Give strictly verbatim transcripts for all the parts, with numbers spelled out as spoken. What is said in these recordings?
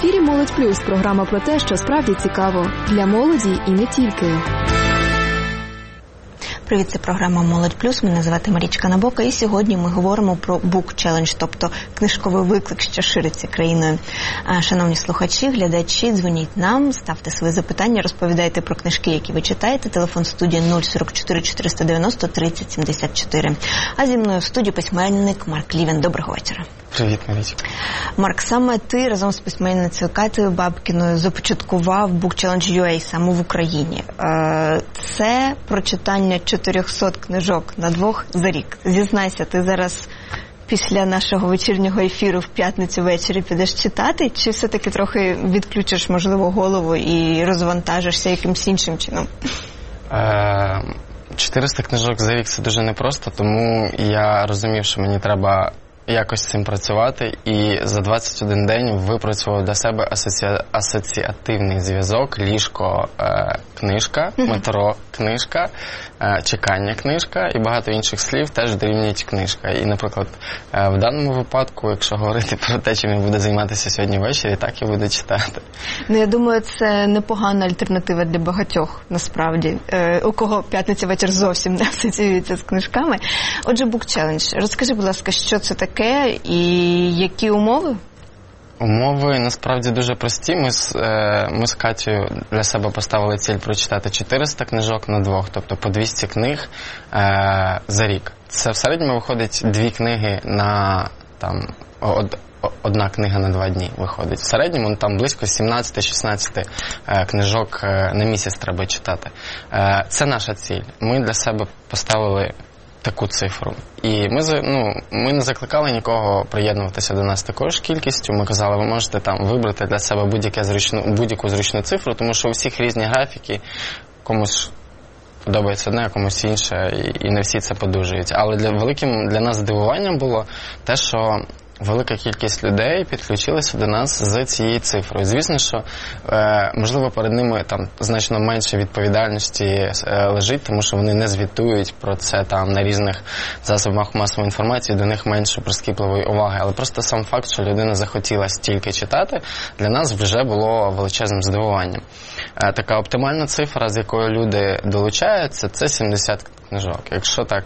ефірі «Молодь Плюс» – програма про те, що справді цікаво. Для молоді і не тільки. Привіт, це програма «Молодь Плюс». Мене звати Марічка Набока, і сьогодні ми говоримо про Book Challenge, тобто книжковий виклик, що шириться країною. Шановні слухачі, глядачі, дзвоніть нам, ставте свої запитання, розповідайте про книжки, які ви читаєте. Телефон студії нуль сорок чотири чотириста дев'яносто тридцять сімдесят чотири. А зі мною в студії письменник Марк Лівін. Доброго вечора. Привіт, Марічка. Марк, саме ти разом з письменницею Катею Бабкіною започаткував Book Challenge ю ей саме в Україні. Це прочитання чотирьохсот книжок на двох за рік. Зізнайся, ти зараз після нашого вечірнього ефіру в п'ятницю ввечері підеш читати, чи все-таки трохи відключиш, можливо, голову і розвантажишся якимсь іншим чином? чотириста книжок за рік – це дуже непросто, тому я розумів, що мені треба якось з цим працювати, і за двадцять один день випрацював для себе асоці... асоціативний зв'язок, ліжко, е, книжка, метро, книжка, е, чекання, книжка і багато інших слів теж дорівнюють книжка. І, наприклад, е, в даному випадку, якщо говорити про те, чим я буду займатися сьогодні ввечері, так і буду читати. Ну, я думаю, це непогана альтернатива для багатьох, насправді, е, у кого п'ятниця вечір зовсім не асоціюється з книжками. Отже, Book Challenge. Розкажи, будь ласка, що це таке? І які умови? Умови насправді дуже прості. Ми з, е, ми з Катєю для себе поставили ціль прочитати чотириста книжок на двох, тобто по двісті книг е, за рік. Це в середньому виходить дві книги на там од, одна книга на два дні виходить. В середньому там близько сімнадцять-шістнадцять е, книжок е, на місяць треба читати. Е, це наша ціль. Ми для себе поставили таку цифру. І ми, ну, ми не закликали нікого приєднуватися до нас такою ж кількістю. Ми казали, ви можете там вибрати для себе будь-яку зручну, будь-яку зручну цифру, тому що у всіх різні графіки, комусь подобається одне, а комусь інше, і, і не всі це подужують. Але для, великим для нас здивуванням було те, що велика кількість людей підключилася до нас з цією цифрою. Звісно, що, е, можливо, перед ними там значно менше відповідальності е, лежить, тому що вони не звітують про це там на різних засобах масової інформації, до них менше прискіпливої уваги. Але просто сам факт, що людина захотіла стільки читати, для нас вже було величезним здивуванням. Е, така оптимальна цифра, з якою люди долучаються, це сімдесят книжок. Якщо так,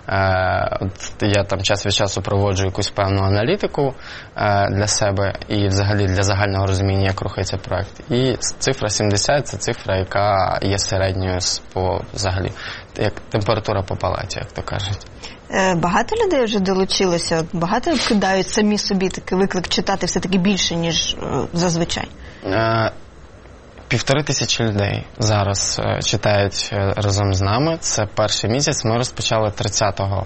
е, от я там час від часу проводжу якусь певну аналітику е, для себе і взагалі для загального розуміння, як рухається проект. І цифра сімдесят – це цифра, яка є середньою по взагалі, як температура по палаті, як то кажуть. Багато людей вже долучилося? Багато кидають самі собі такий виклик читати все-таки більше, ніж зазвичай? Е, Півтори тисячі людей зараз е, читають е, разом з нами. Це перший місяць. Ми розпочали тридцятого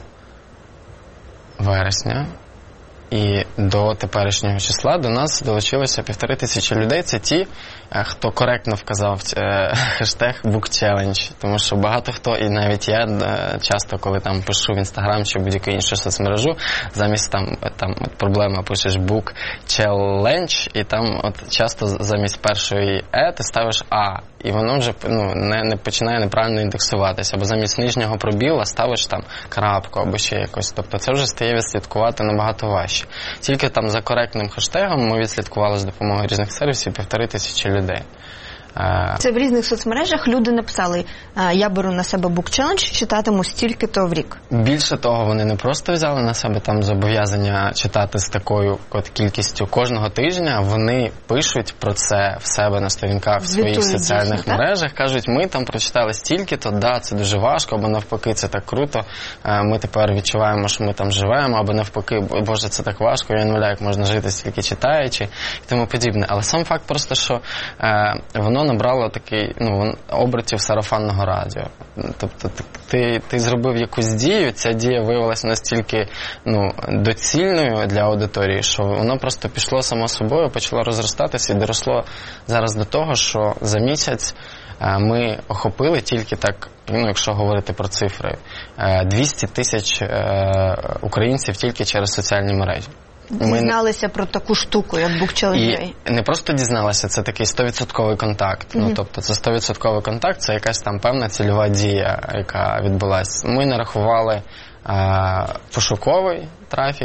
вересня. І до теперішнього числа до нас долучилося півтори тисячі людей. Це ті, хто коректно вказав е, хештег Book Challenge. Тому що багато хто, і навіть я е, часто, коли там пишу в Інстаграм чи будь-яку іншу соцмережу, замість там, там от проблема пишеш Book Challenge, і там от часто замість першої «е» ти ставиш «а». І воно вже ну, не, не починає неправильно індексуватися. Або замість нижнього пробіла ставиш там крапку або ще якось. Тобто це вже стає відслідкувати набагато важче. Тільки там за коректним хештегом ми відслідкували з допомогою різних сервісів півтори тисячі людей. Це в різних соцмережах люди написали, я беру на себе Book Challenge, читатиму стільки-то в рік. Більше того, вони не просто взяли на себе там зобов'язання читати з такою от кількістю кожного тижня, вони пишуть про це в себе на сторінках в своїх соціальних дійсно, мережах, кажуть, ми там прочитали стільки-то, да, це дуже важко, або навпаки, це так круто, ми тепер відчуваємо, що ми там живемо, або навпаки, боже, це так важко, я не уявляю, як можна жити стільки читаючи, і тому подібне. Але сам факт просто, що воно набрало такий, ну, обертів сарафанного радіо. Тобто ти, ти зробив якусь дію, ця дія виявилася настільки, ну, доцільною для аудиторії, що воно просто пішло само собою, почало розростатися і доросло зараз до того, що за місяць ми охопили тільки так, ну, якщо говорити про цифри, двісті тисяч українців тільки через соціальні мережі. Дізналися ми... про таку штуку, як Book Challenge. І не просто дізналися, це такий сто відсотків контакт. Mm-hmm. Ну, тобто це сто відсотків контакт, це якась там певна цільова дія, яка відбулася. Ми нарахували а, пошуковий трафік,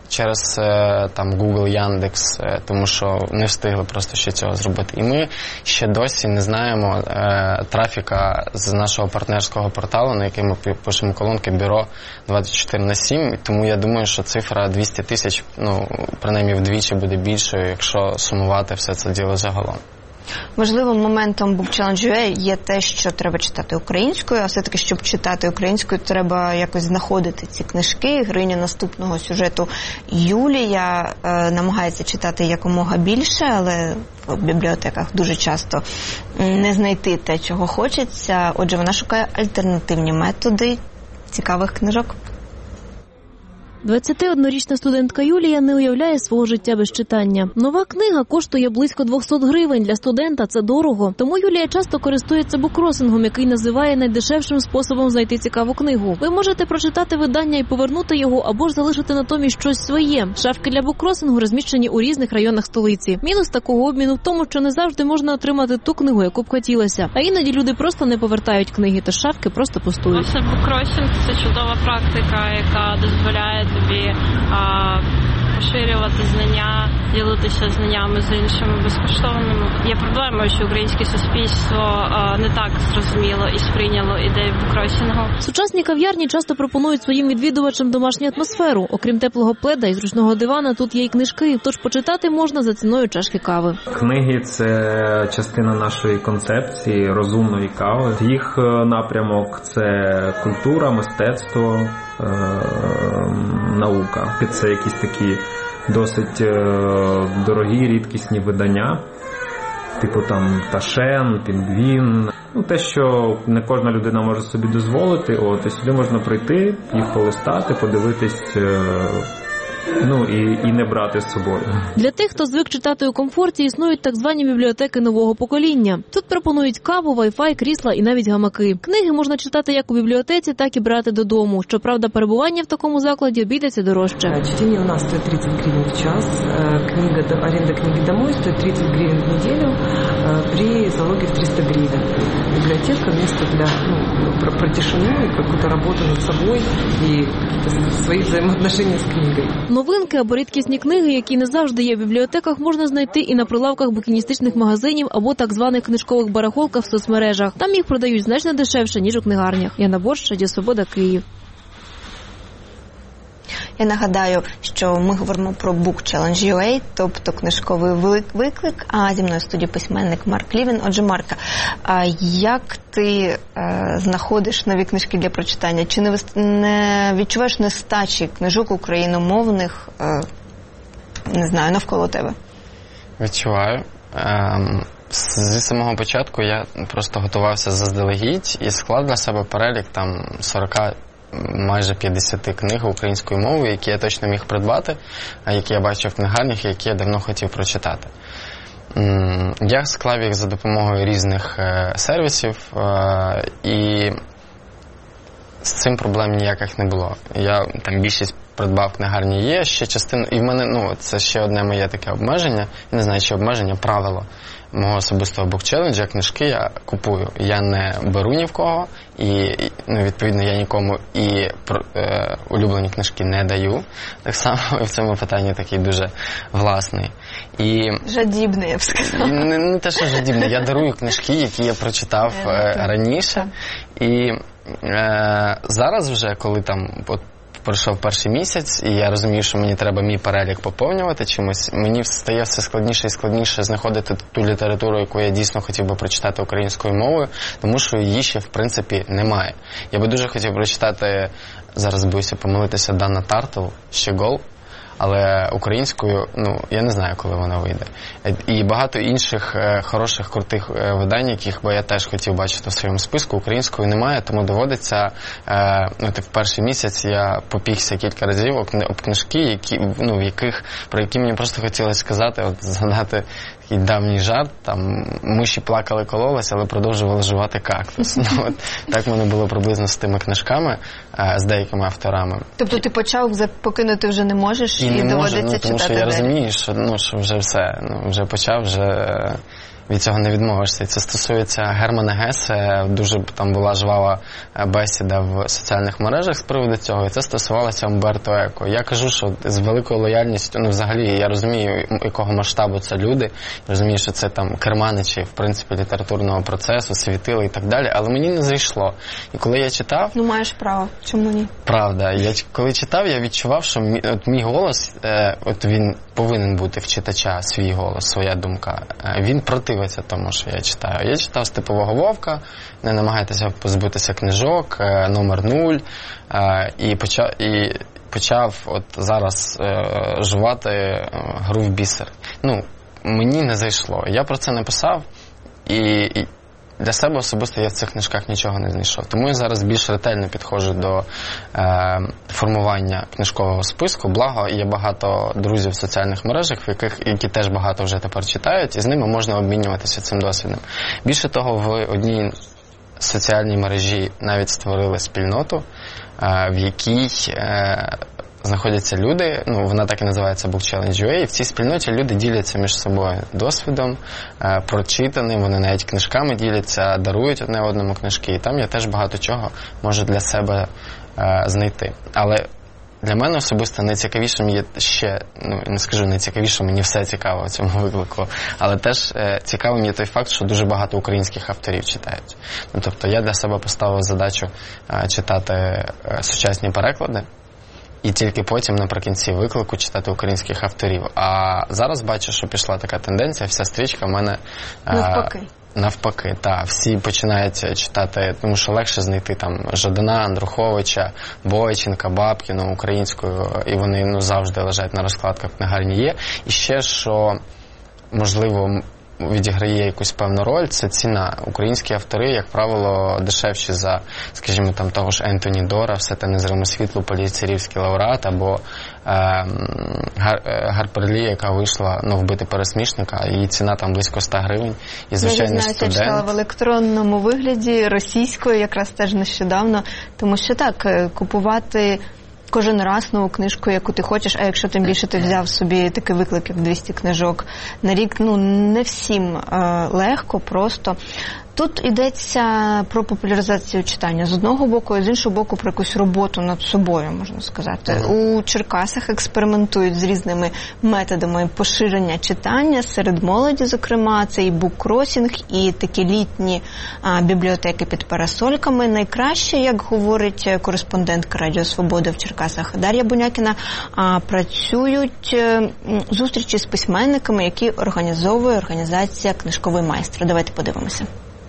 через там Google, Яндекс, тому що не встигли просто ще цього зробити. І ми ще досі не знаємо е, трафіка з нашого партнерського порталу, на який ми пишемо колонки бюро двадцять чотири на сім, тому я думаю, що цифра двісті тисяч, ну, принаймні вдвічі буде більшою, якщо сумувати все це діло загалом. Важливим моментом Book Challenge ю ей є те, що треба читати українською, а все-таки, щоб читати українською, треба якось знаходити ці книжки. Героїня наступного сюжету Юлія е, намагається читати якомога більше, але в бібліотеках дуже часто не знайти те, чого хочеться. Отже, вона шукає альтернативні методи цікавих книжок. двадцятиоднорічна студентка Юлія не уявляє свого життя без читання. Нова книга коштує близько двісті гривень. Для студента це дорого. Тому Юлія часто користується буккросингом, який називає найдешевшим способом знайти цікаву книгу. Ви можете прочитати видання і повернути його, або ж залишити натомість щось своє. Шафки для буккросингу розміщені у різних районах столиці. Мінус такого обміну в тому, що не завжди можна отримати ту книгу, яку б хотілося. А іноді люди просто не повертають книги, тож шафки просто пустують. Власне, буккросинг – це чудова практика, яка дозволяє тобі а, поширювати знання, ділитися знаннями з іншими безкоштовними. Є проблема, що українське суспільство а, не так зрозуміло і сприйняло ідею буккросингу. Сучасні кав'ярні часто пропонують своїм відвідувачам домашню атмосферу. Окрім теплого пледа і зручного дивана, тут є й книжки, тож почитати можна за ціною чашки кави. Книги – це частина нашої концепції розумної кави. Їх напрямок – це культура, мистецтво, наука. Це якісь такі досить дорогі, рідкісні видання, типу там Ташен, Пінгвін. Ну, те, що не кожна людина може собі дозволити, от, і сюди можна прийти, їх полистати, подивитись, ну, і, і не брати з собою. Для тих, хто звик читати у комфорті, існують так звані бібліотеки нового покоління. Тут пропонують каву, вай-фай, крісла і навіть гамаки. Книги можна читати як у бібліотеці, так і брати додому. Щоправда, перебування в такому закладі обійдеться дорожче. Чтение у нас стоит тридцать гривен в час, книга, аренда книги домой стоит тридцать гривен в неделю при залоге в триста гривен. Библиотека – место для, ну, про, про тишину и какую-то работу над собой и свои взаимоотношения с книгой. Новинки або рідкісні книги, які не завжди є в бібліотеках, можна знайти і на прилавках букіністичних магазинів або так званих книжкових барахолках в соцмережах. Там їх продають значно дешевше, ніж у книгарнях. Яна Борщ, Радіо Свобода, Київ. Я нагадаю, що ми говоримо про Book Challenge ю ей, тобто книжковий виклик, а зі мною в студії письменник Марк Лівін. Отже, Марка, як ти е, знаходиш нові книжки для прочитання? Чи не, не відчуваєш нестачі книжок україномовних, е, не знаю, навколо тебе? Відчуваю. Ем, зі самого початку я просто готувався заздалегідь і склав для себе перелік там сорок, майже п'ятдесят книг українською мовою, які я точно міг придбати, які я бачив в книгарнях, які я давно хотів прочитати. Я склав їх за допомогою різних сервісів, і з цим проблем ніяких не було. Я там більшість придбав книгарні є, ще частина, і в мене, ну, це ще одне моє таке обмеження, не знаю, чи обмеження, правило мого особистого букчеленджа, книжки я купую. Я не беру ні в кого, і, ну, відповідно, я нікому і е, улюблені книжки не даю. Так само в цьому питанні такий дуже власний. І жадібний, я б сказала. Не, не те, що жадібний, я дарую книжки, які я прочитав е, раніше. І е, зараз вже, коли там от пройшов перший місяць, і я розумію, що мені треба мій перелік поповнювати чимось, мені стає все складніше і складніше знаходити ту літературу, яку я дійсно хотів би прочитати українською мовою, тому що її ще, в принципі, немає. Я би дуже хотів прочитати, зараз боюся помилитися, Дана Тартл, «Щегол», але українською, ну, я не знаю, коли вона вийде. І багато інших е, хороших, крутих е, видань, яких би я теж хотів бачити в своєму списку, українською немає, тому доводиться, е, ну, в перший місяць я попікся кілька разів об, об книжки, які, ну, в яких, про які мені просто хотілося сказати, от, згадати такий давній жарт, там, миші плакали, кололись, але продовжували жувати кактус. Ну, от, так в мене було приблизно з тими книжками, е, з деякими авторами. Тобто ти почав, покинути вже не можеш? І, і не можу, ну, тому що я далі. розумію, що, ну, що вже все, ну, вже почав, вже від цього не відмовишся. І це стосується Германа Гесе. Дуже там була жвава бесіда в соціальних мережах з приводу цього. І це стосувалося Умберто Еко. Я кажу, що з великою лояльністю, ну взагалі, я розумію, якого масштабу це люди. Я розумію, що це там керманичі, в принципі, літературного процесу, світили і так далі. Але мені не зайшло. І коли я читав... Ну, маєш право. Чому ні? Правда. Я коли читав, я відчував, що мій, от мій голос, е, от він повинен бути в читача, свій голос, своя думка. Е, він противиться тому, що я читаю. Я читав «Степового вовка», «Не намагайтеся позбутися книжок», е, «Номер нуль», е, і почав, і почав от зараз е, жувати е, гру в бісер. Ну, мені не зайшло. Я про це написав, і, і для себе особисто я в цих книжках нічого не знайшов. Тому я зараз більш ретельно підходжу до е, формування книжкового списку. Благо, є багато друзів в соціальних мережах, в яких, які теж багато вже тепер читають, і з ними можна обмінюватися цим досвідом. Більше того, в одній соціальній мережі навіть створили спільноту, е, в якій е, знаходяться люди, ну, вона так і називається Book Challenge точка ю а, і в цій спільноті люди діляться між собою досвідом, е, прочитаним, вони навіть книжками діляться, дарують одне одному книжки, і там я теж багато чого можу для себе е, знайти. Але для мене особисто найцікавішим є ще, ну, не скажу найцікавішим, мені все цікаво в цьому виклику, але теж е, цікавим є той факт, що дуже багато українських авторів читають. Ну, тобто я для себе поставив задачу е, читати е, сучасні переклади, і тільки потім наприкінці виклику читати українських авторів. А зараз бачу, що пішла така тенденція, вся стрічка в мене... Навпаки. А, навпаки, так. Всі починають читати, тому що легше знайти там Жадана, Андруховича, Бойченка, Бабкіну українською, і вони, ну, завжди лежать на розкладках, книгарні є. І ще, що, можливо, відіграє якусь певну роль, це ціна. Українські автори, як правило, дешевші за, скажімо, там того ж Ентоні Дора, «Все те незриме світло», Пулітцерівський лауреат, або е, Гар, Гарпер Лі, яка вийшла, ну, «Вбити пересмішника», її ціна там близько ста гривень. І, звичайно, я знаю, студент... я читала в електронному вигляді, російською, якраз теж нещодавно, тому що так, купувати кожен раз нову книжку, яку ти хочеш, а якщо тим більше ти взяв собі такий виклик, як двісті книжок на рік, ну, не всім е, легко, просто. Тут йдеться про популяризацію читання з одного боку, і з іншого боку про якусь роботу над собою, можна сказати. Ага. У Черкасах експериментують з різними методами поширення читання серед молоді, зокрема, це і буккросінг, і такі літні а, бібліотеки під парасольками. Найкраще, як говорить кореспондентка Радіо Свобода в Черкасах Дар'я Бунякіна, а, працюють а, зустрічі з письменниками, які організовує організація «Книжковий майстер». Давайте подивимося.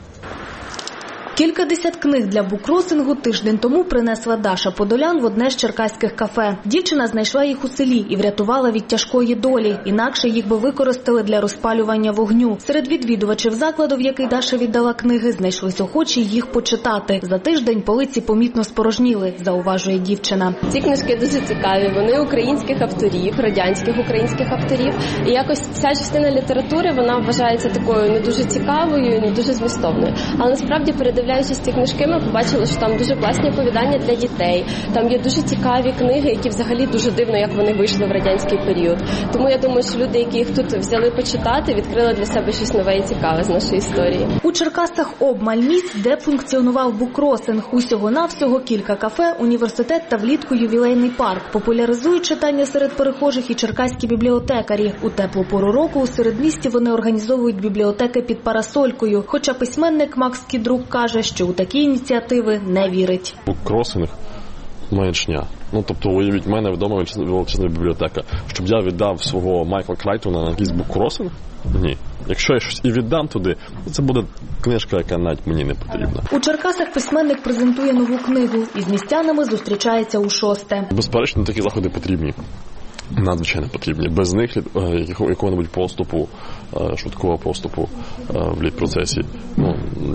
Кількадесят книг для буккросингу тиждень тому принесла Даша Подолян в одне з черкаських кафе. Дівчина знайшла їх у селі і врятувала від тяжкої долі. Інакше їх би використали для розпалювання вогню. Серед відвідувачів закладу, в який Даша віддала книги, знайшлись охочі їх почитати. За тиждень полиці помітно спорожніли, зауважує дівчина. Ці книжки дуже цікаві. Вони українських авторів, радянських українських авторів. І якось ця частина літератури, вона вважається такою не дуже цікавою, не дуже змістовною. Але насправді передивляючись ці книжки, ми побачили, що там дуже класні оповідання для дітей. Там є дуже цікаві книги, які взагалі дуже дивно, як вони вийшли в радянський період. Тому я думаю, що люди, які їх тут взяли почитати, відкрили для себе щось нове і цікаве з нашої історії. У Черкасах обмаль місць, де функціонував буккросинг. Усього-навсього кілька кафе, університет та влітку ювілейний парк. Популяризують читання серед перехожих і черкаські бібліотекарі. У теплу пору року у середмісті вони організовують бібліотеки під парасолькою. Хоча письменник Макс Кідрук каже, що у такі ініціативи не вірить. Буккросинг – маячня. Ну, тобто, уявіть, в мене вдома величезна бібліотека. Щоб я віддав свого Майкла Крайтона на якийсь буккросинг? Ні. Якщо я щось і віддам туди, це буде книжка, яка навіть мені не потрібна. У Черкасах письменник презентує нову книгу і з містянами зустрічається у шосте. Безперечно, такі заходи потрібні. Надзвичайно потрібні. Без них якого-небудь поступу, швидкого поступу в літпроцесі, ну,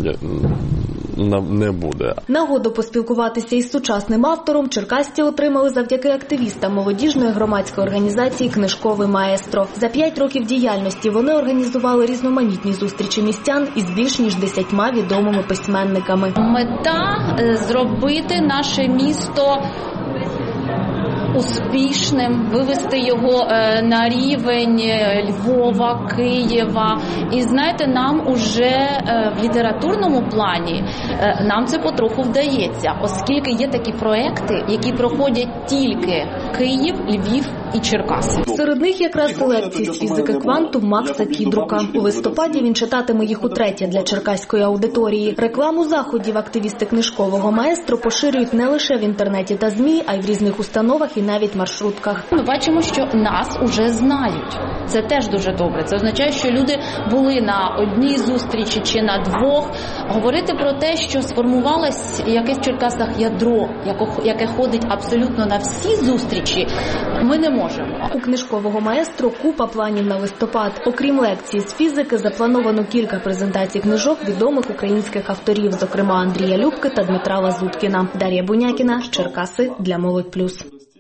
не буде. Нагоду поспілкуватися із сучасним автором черкасці отримали завдяки активістам молодіжної громадської організації «Книжковий маестро». За п'ять років діяльності вони організували різноманітні зустрічі містян із більш ніж десятьма відомими письменниками. Мета – зробити наше місто успішним, вивести його е, на рівень Львова, Києва. І знаєте, нам уже е, в літературному плані е, нам це потроху вдається, оскільки є такі проекти, які проходять тільки Київ, Львів і Черкаси. Серед них якраз лекції з фізики кванту Макса Кідрука. У листопаді він читатиме їх утретє для черкаської аудиторії. Рекламу заходів активісти книжкового маестро поширюють не лише в інтернеті та ЗМІ, а й в різних установах і навіть маршрутках. Ми бачимо, що нас уже знають. Це теж дуже добре. Це означає, що люди були на одній зустрічі чи на двох. Говорити про те, що сформувалось якесь в Черкасах ядро, яке ходить абсолютно на всі зустрічі, ми не можемо. У книжкового маестро купа планів на листопад. Окрім лекцій з фізики, заплановано кілька презентацій книжок відомих українських авторів, зокрема Андрія Любки та Дмитра Лазуткіна. Дар'я Бунякіна, Черкаси, для Молодь Плюс.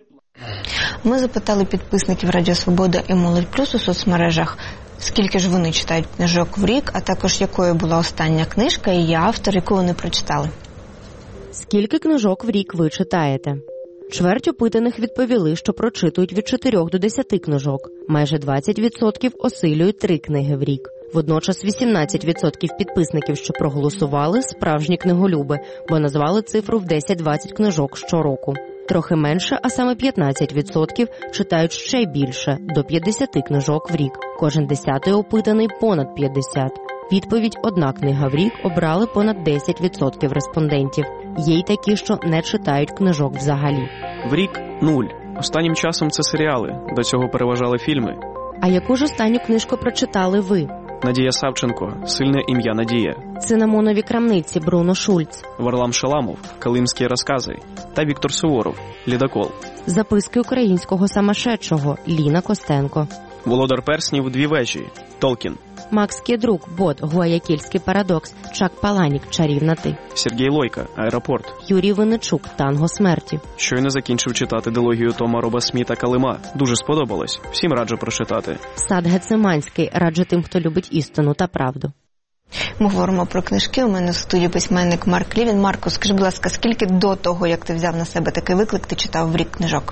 Ми запитали підписників Радіо Свобода і Молодь Плюс у соцмережах, скільки ж вони читають книжок в рік, а також якою була остання книжка і її автор, яку вони прочитали. Скільки книжок в рік ви читаєте? Чверть опитаних відповіли, що прочитують від чотирьох до десяти книжок. Майже двадцять відсотків осилюють три книги в рік. Водночас вісімнадцять відсотків підписників, що проголосували, справжні книголюби, бо назвали цифру в десять-двадцять книжок щороку. Трохи менше, а саме п'ятнадцять відсотків, читають ще більше, до п'ятдесят книжок в рік. Кожен десятий опитаний – понад п'ятдесят. Відповідь «одна книга в рік» обрали понад десять відсотків респондентів. Є й такі, що не читають книжок взагалі. В рік – нуль. Останнім часом це серіали, до цього переважали фільми. А яку ж останню книжку прочитали ви? Надія Савченко, «Сильне ім'я Надія». Цинамонові крамниці Бруно Шульц. Варлам Шаламов, «Калимські розкази». Та Віктор Суворов, «Лідокол». Записки українського самошедшого Ліна Костенко. Володар перснів «Дві вежі», Толкін. Макс Кідрук, Бот, Гуаякільський парадокс, Чак Паланік, Чарівна ти. Сергій Лойка, «Аеропорт». Юрій Винничук, Танго смерті. Щойно закінчив читати дилогію Тома Роба Сміта «Калима». Дуже сподобалось. Всім раджу прочитати. Сад Гециманський, раджу тим, хто любить істину та правду. Ми говоримо про книжки. У мене в студії письменник Марк Лівін. Марко, скажи, будь ласка, скільки до того, як ти взяв на себе такий виклик, ти читав в рік книжок?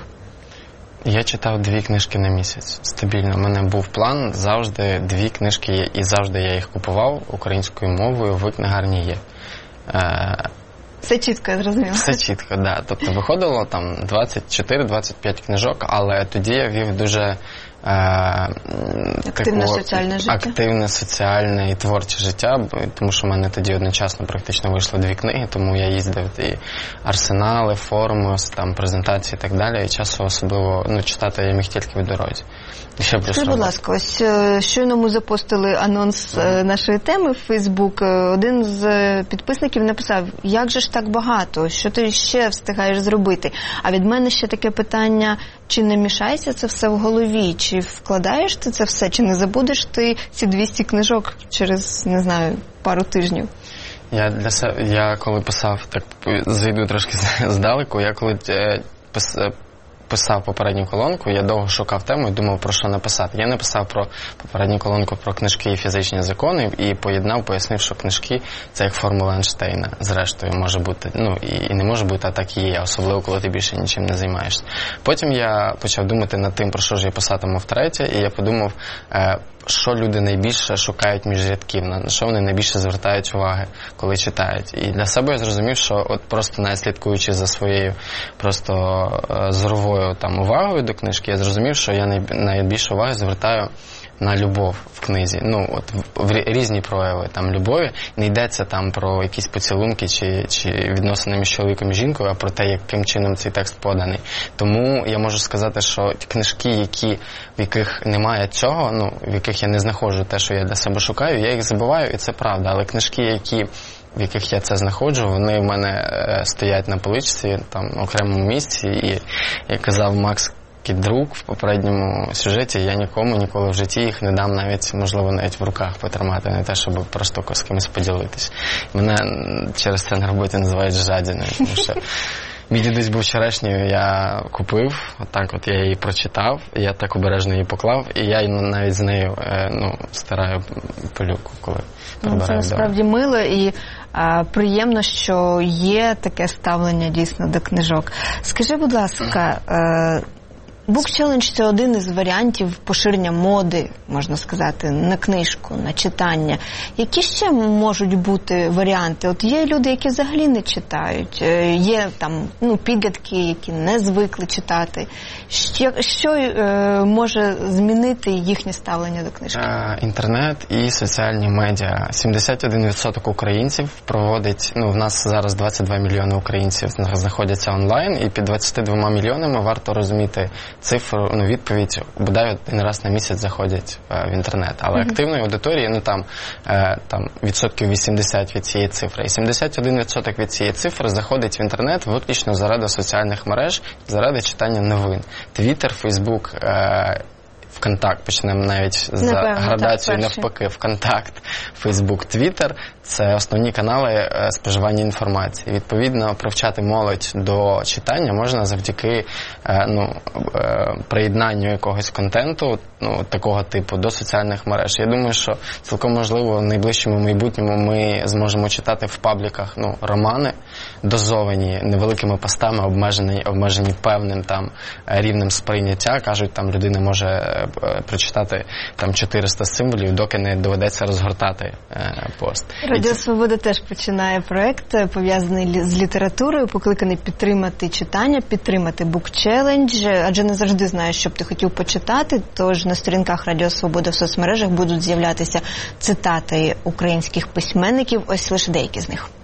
Я читав дві книжки на місяць. Стабільно. У мене був план завжди дві книжки, і завжди я їх купував українською мовою в книгарні є. Е... Все чітко, я зрозуміла. Все чітко, так. Да. Тобто виходило там двадцять чотири - двадцять п'ять книжок, але тоді я вів дуже е... активне таку... соціальне життя. Активне соціальне і творче життя, тому що в мене тоді одночасно практично вийшло дві книги, тому я їздив і арсенали, форуми, там презентації і так далі, і часу особливо, ну, читати я міг тільки в дорозі. Скажи, будь ласка, ось щойно ми запостили анонс нашої теми в Фейсбук. Один з підписників написав: як же ж так багато, що ти ще встигаєш зробити? А від мене ще таке питання: чи не мішається це все в голові? Чи вкладаєш ти це все? Чи не забудеш ти ці двісті книжок через, не знаю, пару тижнів? Я для себе, я коли писав, так зайду трошки здалеку, я коли писав, писав попередню колонку, я довго шукав тему і думав, про що написати. Я написав про попередню колонку про книжки і фізичні закони і поєднав, пояснив, що книжки – це як формула Ейнштейна. Зрештою, може бути, ну, і, і не може бути, а так і є, особливо, коли ти більше нічим не займаєшся. Потім я почав думати над тим, про що ж я писатиму втретє, і я подумав, е, що люди найбільше шукають між рядків, на що вони найбільше звертають уваги, коли читають. І для себе я зрозумів, що от просто навіть слідкуючи за своєю просто е, зоровою там увагою до книжки, я зрозумів, що я найбільше уваги звертаю на любов в книзі. Ну, от в, в різні прояви там любові. Не йдеться там про якісь поцілунки чи, чи відносини між чоловіком і жінкою, а про те, яким чином цей текст поданий. Тому я можу сказати, що книжки, які, в яких немає цього, ну, в яких я не знаходжу те, що я для себе шукаю, я їх забуваю, і це правда. Але книжки, які в яких я це знаходжу, вони в мене е, стоять на поличці, там, в окремому місці, і, як казав Макс Кідрук в попередньому сюжеті, я нікому ніколи в житті їх не дам навіть, можливо, навіть в руках потримати, не те, щоб просто з кимось поділитись. Мене через це на роботі називають жадіною, тому що мій дідусь був черешнею, я купив, отак от я її прочитав, я так обережно її поклав, і я навіть з нею, ну, стираю пилюку, коли прибираю. Це насправді мило і а, приємно, що є таке ставлення дійсно до книжок. Скажи, будь ласка, е, Book Challenge – це один із варіантів поширення моди, можна сказати, на книжку, на читання. Які ще можуть бути варіанти? От є люди, які взагалі не читають, є там, ну, підлітки, які не звикли читати. Що, що е, може змінити їхнє ставлення до книжки? Е, інтернет і соціальні медіа. сімдесят один відсоток українців проводить, ну, в нас зараз двадцять два мільйони українців знаходяться онлайн, і під двадцять два мільйонами варто розуміти цифру, ну, відповідь, бодай один раз на місяць заходять е, в інтернет. Але mm-hmm. активної аудиторії, ну, там, е, там відсотків вісімдесят від цієї цифри. І сімдесят один відсоток від цієї цифри заходить в інтернет виключно заради соціальних мереж, заради читання новин. Твіттер, Фейсбук, е, ВКонтакт, почнемо навіть за Напевно, градацією навпаки, ВКонтакт, Фейсбук, Твіттер – це основні канали е, споживання інформації. Відповідно, привчати молодь до читання можна завдяки е, ну, е, приєднанню якогось контенту, ну, такого типу, до соціальних мереж. Я думаю, що цілком можливо в найближчому майбутньому ми зможемо читати в пабліках, ну, романи, дозовані невеликими постами, обмежені, обмежені певним там рівнем сприйняття. Кажуть, там людина може е, прочитати там чотириста символів, доки не доведеться розгортати е, пост. Радіо Свобода теж починає проект, пов'язаний з літературою, покликаний підтримати читання, підтримати Book Challenge, адже не завжди знаєш, що б ти хотів почитати, тож на сторінках Радіо Свобода в соцмережах будуть з'являтися цитати українських письменників, ось лише деякі з них.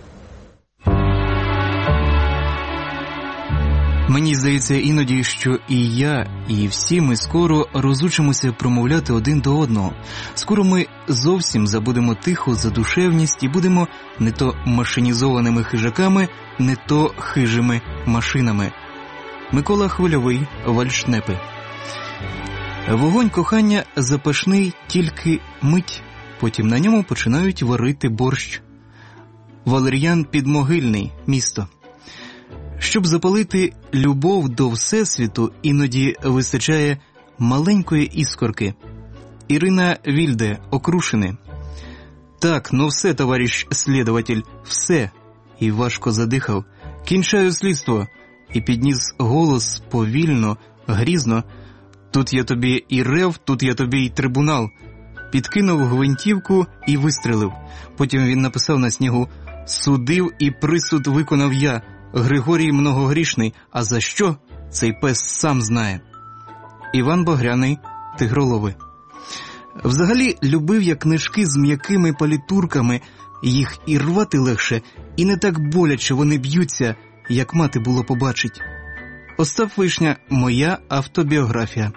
Мені здається іноді, що і я, і всі ми скоро розучимося промовляти один до одного. Скоро ми зовсім забудемо тиху задушевність і будемо не то машинізованими хижаками, не то хижими машинами. Микола Хвильовий, Вальшнепи. Вогонь кохання запашний тільки мить, потім на ньому починають варити борщ. Валер'ян Підмогильний, місто. Щоб запалити любов до Всесвіту, іноді вистачає маленької іскорки. Ірина Вільде, Окрушини. Так, ну все, товариш слідователь, все. І важко задихав. Кінчаю слідство. І підніс голос повільно, грізно. Тут я тобі і рев, тут я тобі і трибунал. Підкинув гвинтівку і вистрелив. Потім він написав на снігу: судив і присуд виконав я. Григорій многогрішний, а за що, цей пес сам знає. Іван Багряний, Тигролови. Взагалі, любив я книжки з м'якими палітурками, їх і рвати легше, і не так боляче вони б'ються, як мати було побачить. Остап Вишня, моя автобіографія.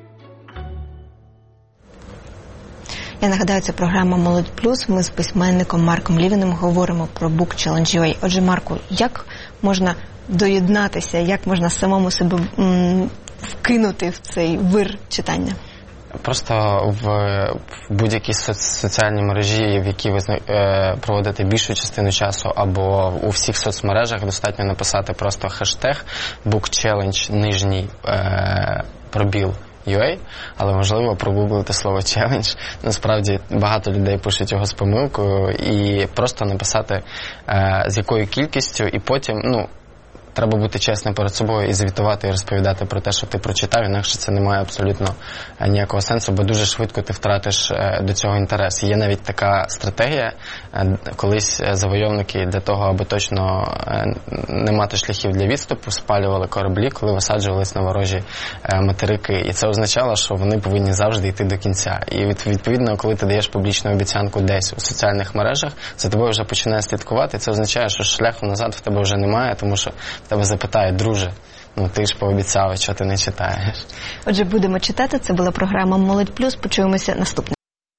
Я нагадаю, це програма «Молодь Плюс». Ми з письменником Марком Лівіним говоримо про Book Challenge ю ей. Отже, Марку, як можна доєднатися, як можна самому себе м, вкинути в цей вир читання? Просто в, в будь-якій соціальній мережі, в якій ви е, проводите більшу частину часу, або у всіх соцмережах достатньо написати просто хештег Book Challenge, нижній е, пробіл ю ей, але можливо прогуглити слово «challenge». Насправді багато людей пишуть його з помилкою, і просто написати е, з якою кількістю, і потім, ну, треба бути чесним перед собою і звітувати, і розповідати про те, що ти прочитав, інакше це не має абсолютно ніякого сенсу, бо дуже швидко ти втратиш до цього інтерес. Є навіть така стратегія, колись завойовники для того, аби точно не мати шляхів для відступу, спалювали кораблі, коли висаджувались на ворожі материки. І це означало, що вони повинні завжди йти до кінця. І відповідно, коли ти даєш публічну обіцянку десь у соціальних мережах, за тобою вже починає слідкувати. Це означає, що шляху назад в тебе вже немає, тому що тебе запитають: друже, ну ти ж пообіцяв, що ти не читаєш. Отже, будемо читати. Це була програма «Молодь Плюс». Почуємося наступне.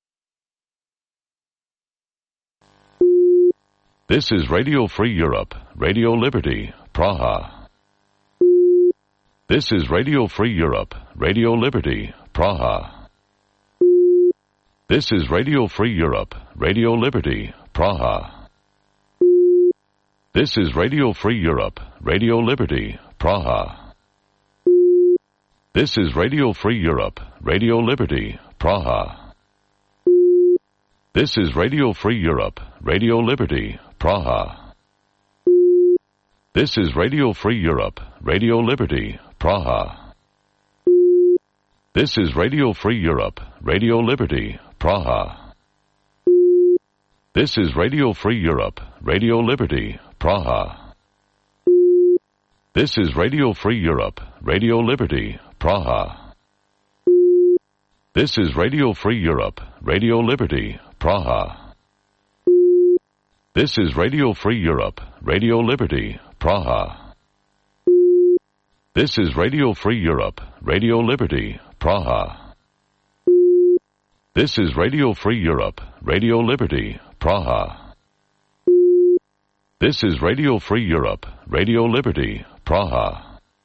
This is Radio Free Europe, Radio Liberty, Praha. This is Radio Free Europe, Radio Liberty, Praha. This is Radio Free Europe, Radio Liberty, Praha. This is Radio Free Europe, Radio Liberty, Praha. This is Radio Free Europe, Radio Liberty, Praha. This is Radio Free Europe, Radio Liberty, Praha. This is Radio Free Europe, Radio Liberty, Praha. This is Radio Free Europe, Radio Liberty, Praha. This is Radio Free Europe, Radio Liberty, Praha. This is Radio Free Europe, Radio Liberty, Praha. This is Radio Free Europe, Radio Liberty, Praha. This is Radio Free Europe, Radio Liberty, Praha. This is Radio Free Europe, Radio Liberty, Praha. This is Radio Free Europe, Radio Liberty, Praha. This is Radio Free Europe, Radio Liberty, Praha.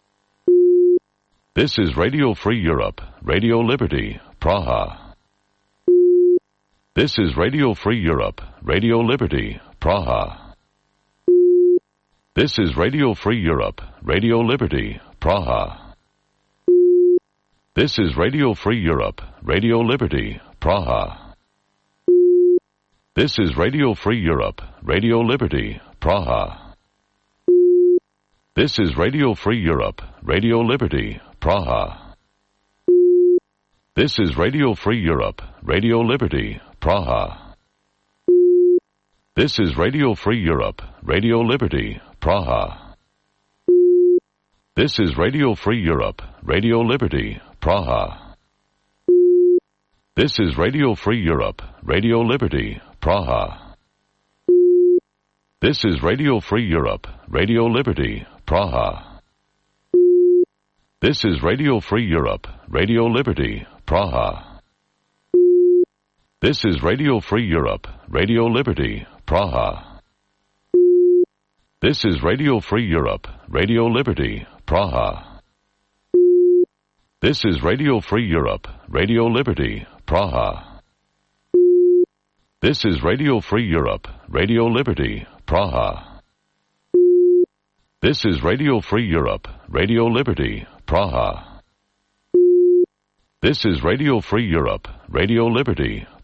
This is Radio Free Europe, Radio Liberty, Praha. This is Radio Free Europe, Radio Liberty, Praha. This is Radio Free Europe, Radio Liberty, Praha. This is Radio Free Europe, Radio Liberty, Praha. This is Radio Free Europe, Radio Liberty, Praha. This is Radio Free Europe, Radio Liberty, Praha. This is Radio Free Europe, Radio Liberty, Praha. This is Radio Free Europe, Radio Liberty, Praha. This is Radio Free Europe, Radio Liberty, Praha. This is Radio Free Europe, Radio Liberty, Praha. This is Radio Free Europe, Radio Liberty, Praha. This is Radio Free Europe, Radio Liberty, Praha. This is Radio Free Europe, Radio Liberty, Praha. This is Radio Free Europe, Radio Liberty, Praha. This is Radio Free Europe, Radio Liberty, Praha. This is Radio Free Europe, Radio Liberty, Praha. This is Radio Free Europe, Radio Liberty, Praha. This is Radio Free Europe, Radio Liberty,